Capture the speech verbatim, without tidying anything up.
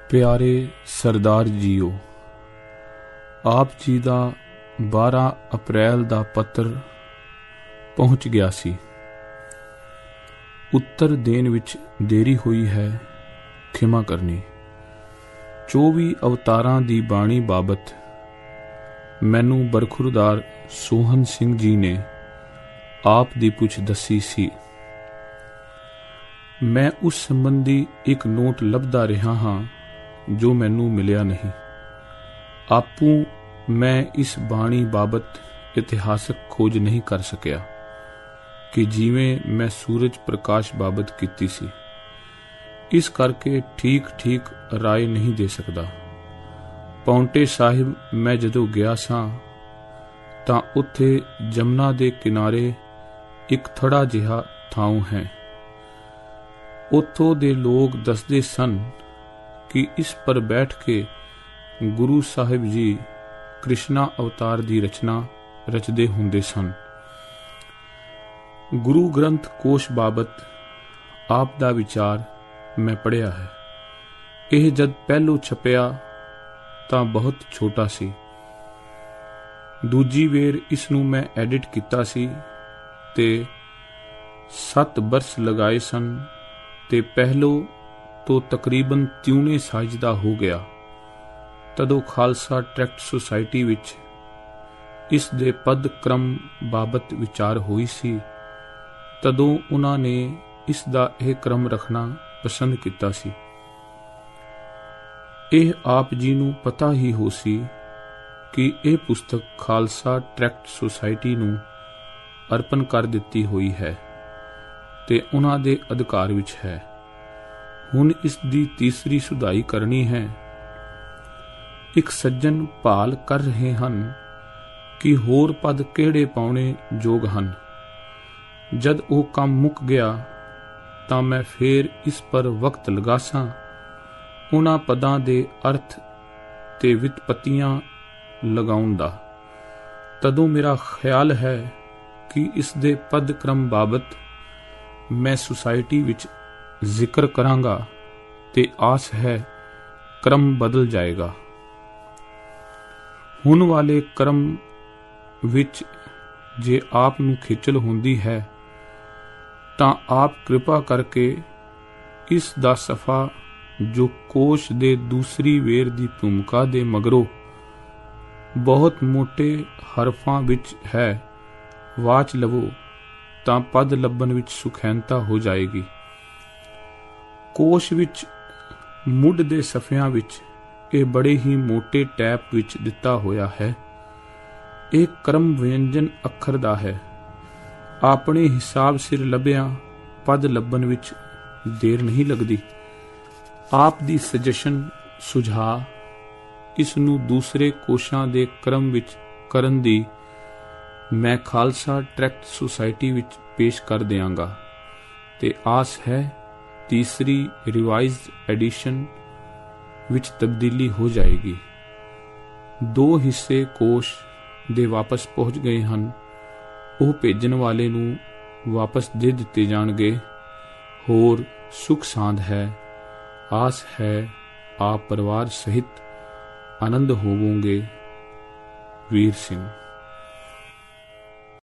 ਪਿਆਰੇ ਸਰਦਾਰ ਜੀਓ, ਆਪ ਜੀ ਦਾ ਬਾਰਾਂ ਅਪ੍ਰੈਲ ਦਾ ਪੱਤਰ ਪਹੁੰਚ ਗਿਆ ਸੀ। ਉੱਤਰ ਦੇਣ ਵਿੱਚ ਦੇਰੀ ਹੋਈ ਹੈ, ਖਿਮਾ ਕਰਨੀ। ਚੌਵੀ ਅਵਤਾਰਾਂ ਦੀ ਬਾਣੀ ਬਾਬਤ ਮੈਨੂੰ ਬਰਖੁਰਦਾਰ ਸੋਹਨ ਸਿੰਘ ਜੀ ਨੇ ਆਪ ਦੀ ਪੁੱਛ ਦੱਸੀ ਸੀ। ਮੈਂ ਉਸ ਸੰਬੰਧੀ ਇੱਕ ਨੋਟ ਲੱਭਦਾ ਰਿਹਾ ਹਾਂ ਜੋ ਮੈਨੂੰ ਮਿਲਿਆ ਨਹੀਂ। ਆਪੂ ਮੈਂ ਇਸ ਬਾਣੀ ਬਾਬਤ ਇਤਿਹਾਸਕ ਖੋਜ ਨਹੀਂ ਕਰ ਸਕਿਆ ਕਿ ਜਿਵੇਂ ਮੈਂ ਸੂਰਜ ਪ੍ਰਕਾਸ਼ ਬਾਬਤ ਕੀਤੀ ਸੀ। ਇਸ ਕਰਕੇ ਠੀਕ ਠੀਕ ਰਾਏ ਨਹੀਂ ਦੇ ਸਕਦਾ। ਪੌਂਟੇ ਸਾਹਿਬ ਮੈਂ ਜਦੋਂ ਗਿਆ ਸਾਂ ਤਾਂ ਉੱਥੇ ਜਮਨਾ ਦੇ ਕਿਨਾਰੇ ਇੱਕ ਥੜਾ ਜਿਹਾ ਥਾਂ ਹੈ। ਉੱਥੋਂ ਦੇ ਲੋਕ ਦੱਸਦੇ ਸਨ ਕਿ ਇਸ ਪਰ ਬੈਠ ਕੇ ਗੁਰੂ ਸਾਹਿਬ ਜੀ ਕ੍ਰਿਸ਼ਨਾ ਅਵਤਾਰ ਦੀ ਰਚਨਾ ਰਚਦੇ ਹੁੰਦੇ ਸਨ। ਗੁਰੂ ਗ੍ਰੰਥ ਕੋਸ਼ ਬਾਬਤ ਆਪ ਦਾ ਵਿਚਾਰ ਮੈਂ ਪੜ੍ਹਿਆ ਹੈ। ਇਹ ਜਦ ਪਹਿਲੋਂ ਛਪਿਆ ਤਾਂ ਬਹੁਤ ਛੋਟਾ ਸੀ। ਦੂਜੀ ਵੇਰ ਇਸ ਨੂੰ ਮੈਂ ਐਡਿਟ ਕੀਤਾ ਸੀ ਤੇ ਸੱਤ ਬਰਸ ਲਗਾਏ ਸਨ ਤੇ ਪਹਿਲੋਂ ਤੋਂ ਤਕਰੀਬਨ ਤਿਉਣੇ ਸਾਈਜ਼ ਦਾ ਹੋ ਗਿਆ। ਤਦੋਂ ਖਾਲਸਾ ਟਰੈਕਟ ਸੁਸਾਇਟੀ ਵਿੱਚ ਇਸ ਦੇ ਪਦ ਕ੍ਰਮ ਬਾਬਤ ਵਿਚਾਰ ਹੋਈ ਸੀ। ਤਦੋਂ ਉਹਨਾਂ ਨੇ ਇਸ ਦਾ ਇਹ ਕ੍ਰਮ ਰੱਖਣਾ ਪਸੰਦ ਕੀਤਾ ਸੀ। ਇਹ ਆਪ ਜੀ ਨੂੰ ਪਤਾ ਹੀ ਹੋ ਸੀ ਕਿ ਇਹ ਪੁਸਤਕ ਖਾਲਸਾ ਟਰੈਕਟ ਸੁਸਾਇਟੀ ਨੂੰ ਅਰਪਣ ਕਰ ਦਿੱਤੀ ਹੋਈ ਹੈ ਤੇ ਉਹਨਾਂ ਦੇ ਅਧਿਕਾਰ ਵਿੱਚ ਹੈ। ਹੁਣ ਇਸ ਦੀ ਤੀਸਰੀ ਸੁਧਾਈ ਕਰਨੀ ਹੈ। ਇੱਕ ਸੱਜਣ ਭਾਲ ਕਰ ਰਹੇ ਹਨ ਕਿ ਹੋਰ ਪਦ ਕਿਹੜੇ ਪਾਉਣੇ ਯੋਗ ਹਨ। ਜਦ ਉਹ ਕੰਮ ਮੁੱਕ ਗਿਆ ਤਾਂ ਮੈਂ ਫੇਰ ਇਸ ਪਰ ਵਕਤ ਲਗਾਸਾਂ। ਉਹਨਾਂ ਪਦਾਂ ਦੇ ਅਰਥ ਤੇ ਵਿਤਪਤੀਆਂ ਲਗਾਉਣ ਦਾ। ਤਦੋਂ ਮੇਰਾ ਖਿਆਲ ਹੈ ਕਿ ਇਸ ਦੇ ਪਦ ਕ੍ਰਮ ਬਾਬਤ ਮੈਂ ਸੁਸਾਇਟੀ ਵਿੱਚ ਜ਼ਿਕਰ ਕਰਾਂਗਾ ਤੇ ਆਸ ਹੈ ਕ੍ਰਮ ਬਦਲ ਜਾਏਗਾ। ਹੁਣ ਵਾਲੇ ਕ੍ਰਮ ਵਿੱਚ ਜੇ ਆਪ ਨੂੰ ਖੇਚਲ ਹੁੰਦੀ ਹੈ ਤਾਂ ਆਪ ਕਿਰਪਾ ਕਰਕੇ ਇਸ ਦਾ ਸਫ਼ਾ ਜੋ ਕੋਸ਼ ਦੇ ਦੂਸਰੀ ਵੇਰ ਦੀ ਭੂਮਿਕਾ ਦੇ ਮਗਰੋਂ ਬਹੁਤ ਮੋਟੇ ਹਰਫਾਂ ਵਿੱਚ ਹੈ ਵਾਚ ਲਵੋ ਤਾਂ ਪਦ ਲੱਭਣ ਵਿੱਚ ਸੁਖੈਨਤਾ ਹੋ ਜਾਏਗੀ। ਕੋਸ਼ ਵਿੱਚ ਮੁੱਢ ਦੇ ਸਫ਼ਿਆਂ ਵਿੱਚ ਇਹ ਬੜੇ ਹੀ ਮੋਟੇ ਟੈਪ ਵਿੱਚ ਦਿੱਤਾ ਹੋਇਆ ਹੈ। ਇਹ ਕਰਮ ਵਿਅੰਜਨ ਅੱਖਰ ਦਾ ਹੈ। ਆਪਣੇ ਹਿਸਾਬ ਸਿਰ ਲੱਭਿਆ ਪਦ ਲੱਭਣ ਵਿੱਚ ਦੇਰ ਨਹੀਂ ਲੱਗਦੀ। ਆਪ ਦੀ ਸਜੈਸ਼ਨ ਸੁਝਾਅ ਇਸ ਨੂੰ ਦੂਸਰੇ ਕੋਸ਼ਾਂ ਦੇ ਕ੍ਰਮ ਵਿੱਚ ਕਰਨ ਦੀ ਮੈਂ ਖਾਲਸਾ ਟਰੈਕਟ ਸੁਸਾਇਟੀ ਵਿੱਚ ਪੇਸ਼ ਕਰ ਦਿਆਂਗਾ ਤੇ ਆਸ ਹੈ ਤੀਸਰੀ ਰਿਵਾਈਜ਼ਡ ਐਡੀਸ਼ਨ ਵਿੱਚ ਤਬਦੀਲੀ ਹੋ ਜਾਏਗੀ। ਦੋ ਹਿੱਸੇ ਕੋਸ਼ ਦੇ ਵਾਪਸ ਪਹੁੰਚ ਗਏ ਹਨ। ਉਹ ਭੇਜਣ ਵਾਲੇ ਨੂੰ ਵਾਪਸ ਦੇ ਦਿੱਤੇ ਜਾਣਗੇ। ਹੋਰ ਸੁਖ ਸਾਂਦ ਹੈ। ਆਸ ਹੈ ਆਪ ਪਰਿਵਾਰ ਸਹਿਤ ਆਨੰਦ ਹੋਵੋਗੇ। ਵੀਰ ਸਿੰਘ।